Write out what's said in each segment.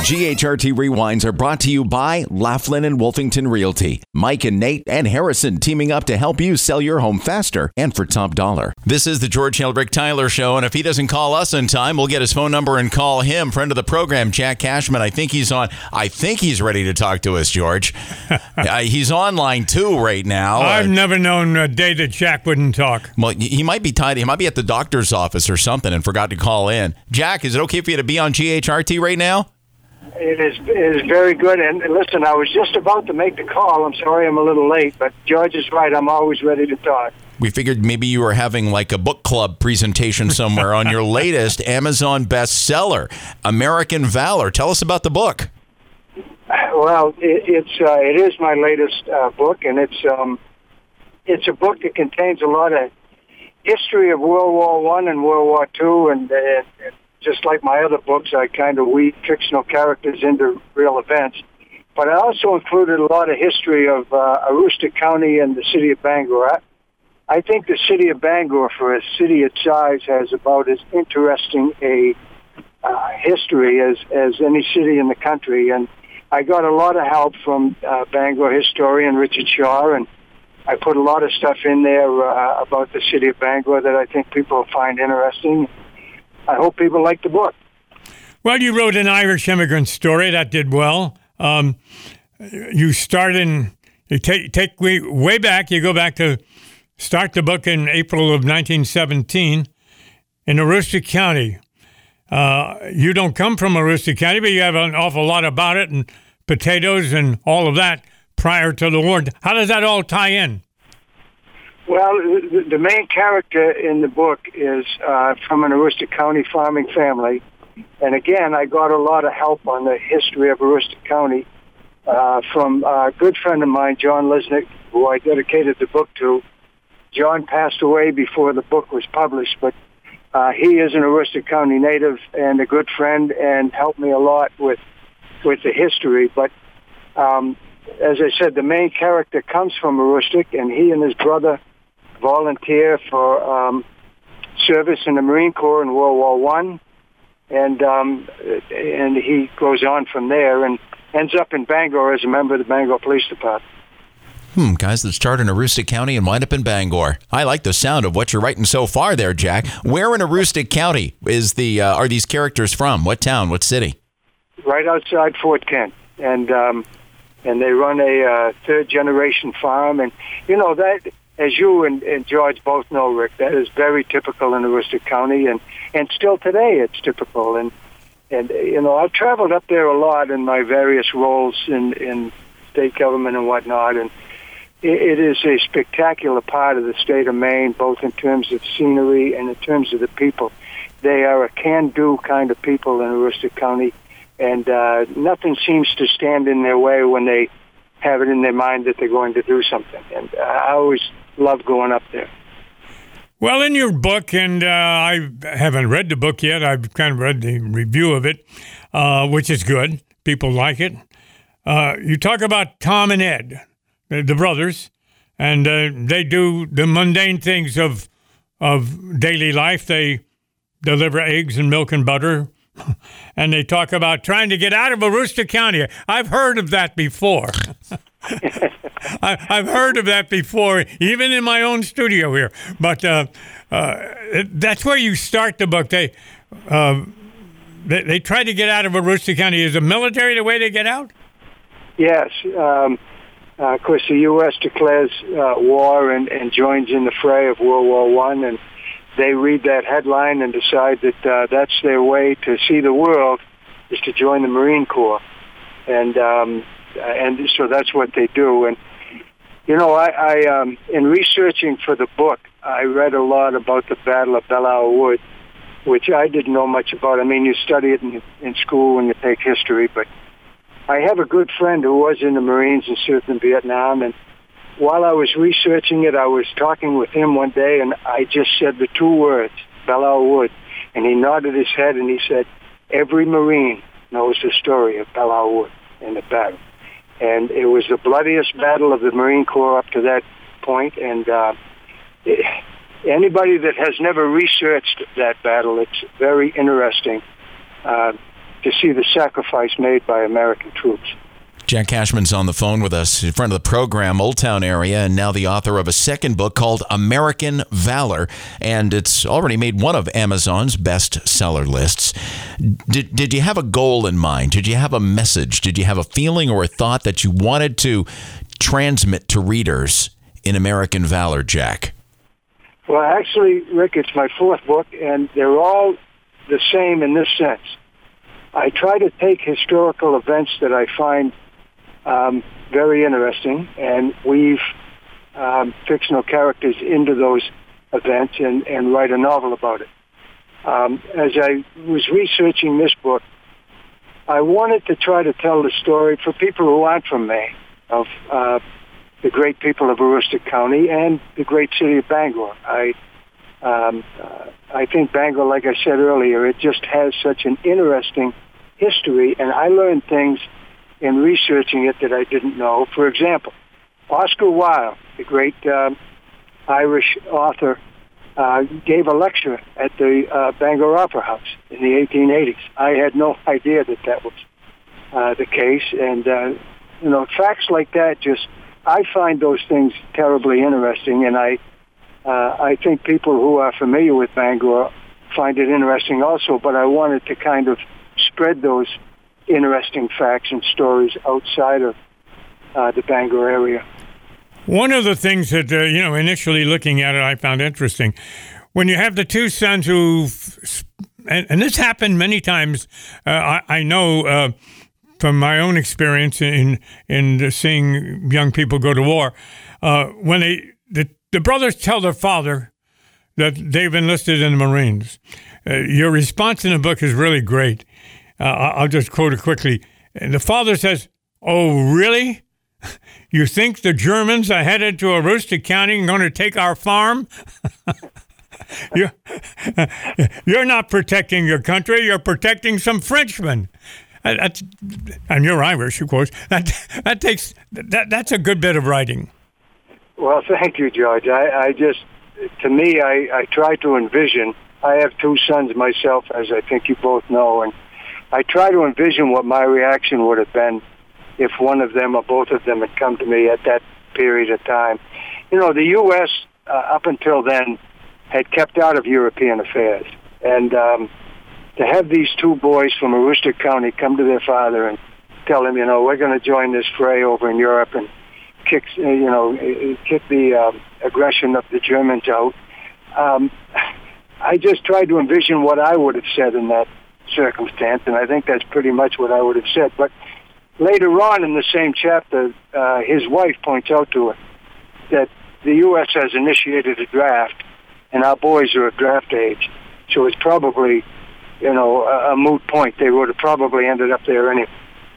GHRT Rewinds are brought to you by Laughlin and Wolfington Realty. Mike and Nate and Harrison teaming up to help you sell your home faster and for top dollar. This is the George Hildrick Tyler Show, and if he doesn't call us in time, we'll get his phone number and call him. Friend of the program, Jack Cashman. I think he's on. I think he's ready to talk to us, George. He's on line 2 right now. I've never known a day that Jack wouldn't talk. Well, he might be tied. He might be at the doctor's office or something and forgot to call in. Jack, is it okay for you to be on GHRT right now? It is very good. And listen, I was just about to make the call. I'm sorry I'm a little late, but George is right. I'm always ready to talk. We figured maybe you were having like a book club presentation somewhere on your latest Amazon bestseller, American Valor. Tell us about the book. Well, it is my latest book, and it's a book that contains a lot of history of World War I and World War II, and just like my other books, I kind of weave fictional characters into real events. But I also included a lot of history of Aroostook County and the city of Bangor. I think the city of Bangor, for a city its size, has about as interesting a history as any city in the country. And I got a lot of help from Bangor historian Richard Shaw, and I put a lot of stuff in there about the city of Bangor that I think people will find interesting. I hope people like the book. Well, you wrote an Irish immigrant story that did well. You start in, you take way back. You go back to start the book in April of 1917 in Aroostook County. You don't come from Aroostook County, but you have an awful lot about it and potatoes and all of that prior to the war. How does that all tie in? Well, the main character in the book is from an Aroostook County farming family. And again, I got a lot of help on the history of Aroostook County from a good friend of mine, John Lisnick, who I dedicated the book to. John passed away before the book was published, but he is an Aroostook County native and a good friend and helped me a lot with the history. But as I said, the main character comes from Aroostook, and he and his brother volunteer for service in the Marine Corps in World War I, and he goes on from there and ends up in Bangor as a member of the Bangor Police Department. Guys that start in Aroostook County and wind up in Bangor. I like the sound of what you're writing so far there, Jack. Where in Aroostook County are these characters from? What town? What city? Right outside Fort Kent, and they run a third-generation farm, and you know that. As you and George both know, Rick, that is very typical in Aroostook County, and still today it's typical. And you know, I've traveled up there a lot in my various roles in state government and whatnot, and it is a spectacular part of the state of Maine, both in terms of scenery and in terms of the people. They are a can-do kind of people in Aroostook County, and nothing seems to stand in their way when they have it in their mind that they're going to do something. And I always love going up there. Well, in your book, and I haven't read the book yet, I've kind of read the review of it, which is good. People like it. You talk about Tom and Ed, the brothers, and they do the mundane things of daily life. They deliver eggs and milk and butter, and they talk about trying to get out of Aroostook County. I've heard of that before. I've heard of that before, even in my own studio here. But that's where you start the book. They try to get out of Aroostook County. Is the military the way to get out? Yes. Of course, the U.S. declares war and joins in the fray of World War I, and they read that headline and decide that that's their way to see the world, is to join the Marine Corps. And so that's what they do. And, you know, I in researching for the book, I read a lot about the Battle of Belleau Wood, which I didn't know much about. I mean, you study it in school when you take history, but I have a good friend who was in the Marines and served in Vietnam, and while I was researching it, I was talking with him one day, and I just said the two words, Belleau Wood, and he nodded his head, and he said, every Marine knows the story of Belleau Wood and the battle. And it was the bloodiest battle of the Marine Corps up to that point, and anybody that has never researched that battle, it's very interesting. to see the sacrifice made by American troops. Jack Cashman's on the phone with us, in front of the program, Old Town area, and now the author of a second book called American Valor, and it's already made one of Amazon's bestseller lists. Did you have a goal in mind? Did you have a message? Did you have a feeling or a thought that you wanted to transmit to readers in American Valor, Jack? Well, actually, Rick, it's my fourth book, and they're all the same in this sense. I try to take historical events that I find very interesting and weave fictional characters into those events and write a novel about it. As I was researching this book, I wanted to try to tell the story for people who aren't from Maine of the great people of Aroostook County and the great city of Bangor. I think Bangor, like I said earlier, it just has such an interesting history, and I learned things in researching it that I didn't know. For example, Oscar Wilde, the great Irish author, gave a lecture at the Bangor Opera House in the 1880s. I had no idea that was the case, and facts like that, I find those things terribly interesting, and I think people who are familiar with Bangor find it interesting also, but I wanted to kind of spread those interesting facts and stories outside of the Bangor area. One of the things that, initially looking at it, I found interesting, when you have the two sons who, and this happened many times, I know from my own experience in seeing young people go to war, when the brothers tell their father that they've enlisted in the Marines. Your response in the book is really great. I'll just quote it quickly. The father says, "Oh, really? You think the Germans are headed to Aroostook County and going to take our farm? You're not protecting your country. You're protecting some Frenchmen." And you're Irish, of course. That's a good bit of writing. Well, thank you, George. I try to envision. I have two sons myself, as I think you both know, and I try to envision what my reaction would have been if one of them or both of them had come to me at that period of time. The U.S., up until then, had kept out of European affairs. And to have these two boys from Aroostook County come to their father and tell him, we're going to join this fray over in Europe and kick the aggression of the Germans out. I just tried to envision what I would have said in that circumstance, and I think that's pretty much what I would have said. But later on in the same chapter, his wife points out to her that the U.S. has initiated a draft, and our boys are at draft age, so it's probably, a moot point. They would have probably ended up there anyway.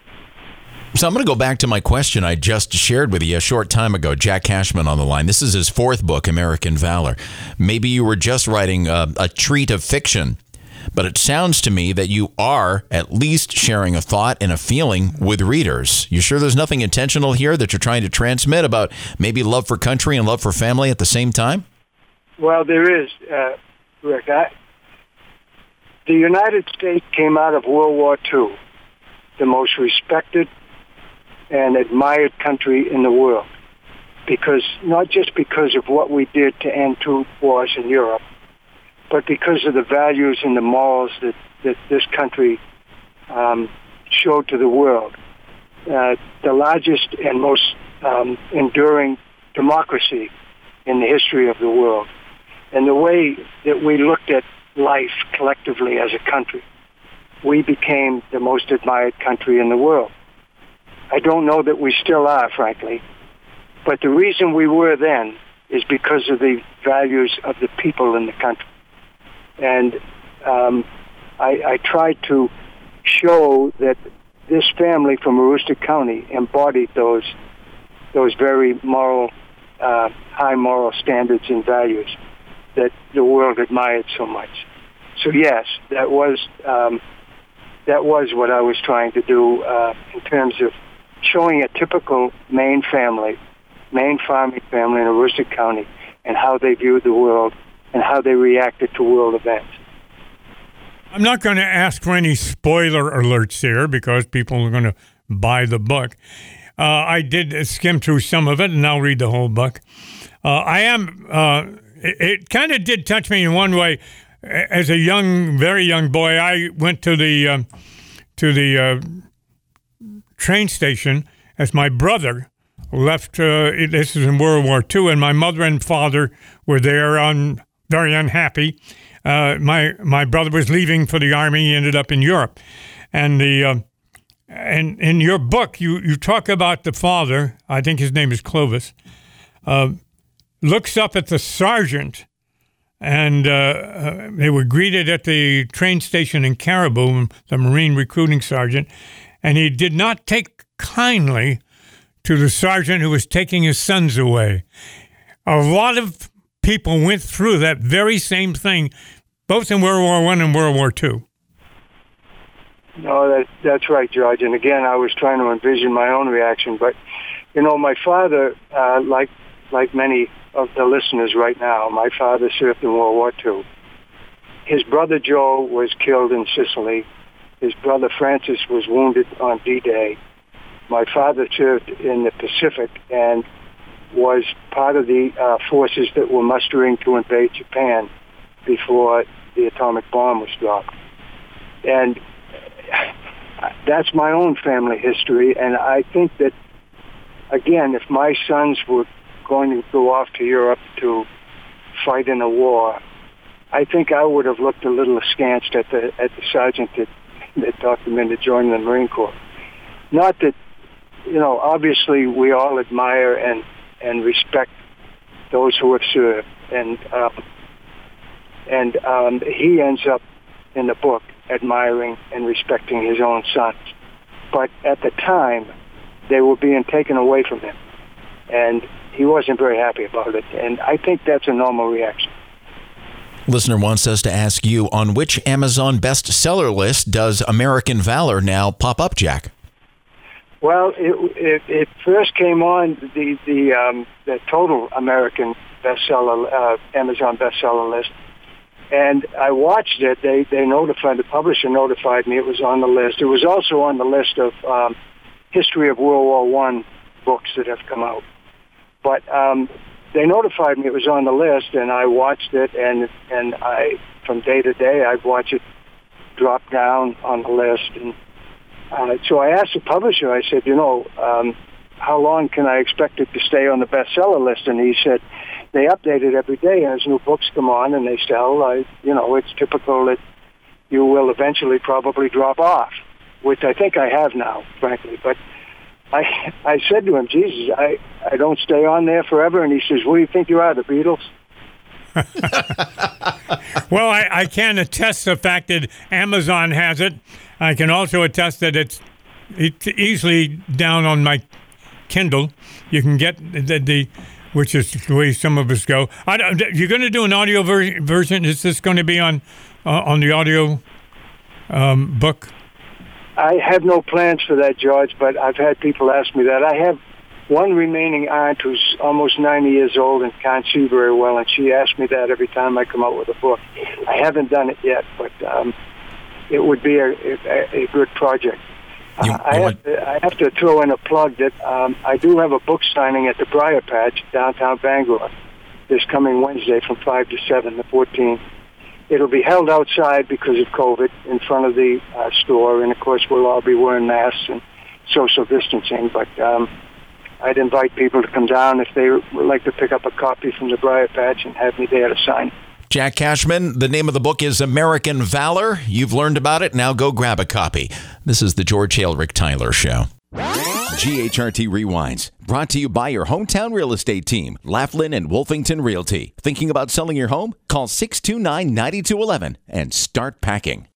So I'm going to go back to my question I just shared with you a short time ago. Jack Cashman on the line. This is his fourth book, American Valor. Maybe you were just writing a treat of fiction, but it sounds to me that you are at least sharing a thought and a feeling with readers. You sure there's nothing intentional here that you're trying to transmit about maybe love for country and love for family at the same time? Well, there is, Rick. The United States came out of World War II, the most respected and admired country in the world, not just because of what we did to end two wars in Europe, but because of the values and the morals that this country showed to the world. The largest and most enduring democracy in the history of the world. And the way that we looked at life collectively as a country, we became the most admired country in the world. I don't know that we still are, frankly, but the reason we were then is because of the values of the people in the country. And I tried to show that this family from Aroostook County embodied those very moral, high moral standards and values that the world admired so much. So yes, that was what I was trying to do in terms of showing a typical Maine farming family in Aroostook County and how they viewed the world and how they reacted to world events. I'm not going to ask for any spoiler alerts here because people are going to buy the book. I did skim through some of it, and I'll read the whole book. It kind of did touch me in one way. As a very young boy, I went to the train station as my brother left. This is in World War II, and my mother and father were there, very unhappy. My brother was leaving for the Army. He ended up in Europe. And in your book, you talk about the father, I think his name is Clovis, looks up at the sergeant, and they were greeted at the train station in Caribou, the Marine recruiting sergeant, and he did not take kindly to the sergeant who was taking his sons away. A lot of people went through that very same thing, both in World War I and World War II. No, that's right, George. And again, I was trying to envision my own reaction. But, my father, like many of the listeners right now, my father served in World War II. His brother Joe was killed in Sicily. His brother Francis was wounded on D-Day. My father served in the Pacific and was part of the forces that were mustering to invade Japan before the atomic bomb was dropped. And that's my own family history, and I think that, again, if my sons were going to go off to Europe to fight in a war, I think I would have looked a little askance at the sergeant that talked them into joining the Marine Corps. Not that, obviously we all admire and respect those who have served, and he ends up in the book admiring and respecting his own sons. But at the time, they were being taken away from him, and he wasn't very happy about it. And I think that's a normal reaction. Listener wants us to ask you, on which Amazon bestseller list does American Valor now pop up, Jack? Well, it first came on the total American bestseller, Amazon bestseller list. And I watched it. The publisher notified me it was on the list. It was also on the list of history of World War I books that have come out. But they notified me it was on the list, and I watched it, and I, from day to day, I'd watch it drop down on the list. And so I asked the publisher, I said, how long can I expect it to stay on the bestseller list? And he said, they update it every day as new books come on and they sell. It's typical that you will eventually probably drop off, which I think I have now, frankly. But I said to him, Jesus, I don't stay on there forever. And he says, what do you think you are, the Beatles? Well, I can attest the fact that Amazon has it. I can also attest that it's easily down on my Kindle. You can get the which is the way some of us go. You're going to do an audio version? Is this going to be on the audio book? I have no plans for that, George, but I've had people ask me that. I have one remaining aunt who's almost 90 years old and can't see very well, and she asks me that every time I come out with a book. I haven't done it yet, but it would be a good project. I have to throw in a plug that I do have a book signing at the Briar Patch, downtown Bangor, this coming Wednesday from 5 to 7, the 14th. It'll be held outside because of COVID in front of the store, and of course we'll all be wearing masks and social distancing, but I'd invite people to come down if they would like to pick up a copy from the Briar Patch and have me there to sign. Jack Cashman, the name of the book is American Valor. You've learned about it. Now go grab a copy. This is the George Halerick Tyler Show. GHRT Rewinds, brought to you by your hometown real estate team, Laughlin and Wolfington Realty. Thinking about selling your home? Call 629-9211 and start packing.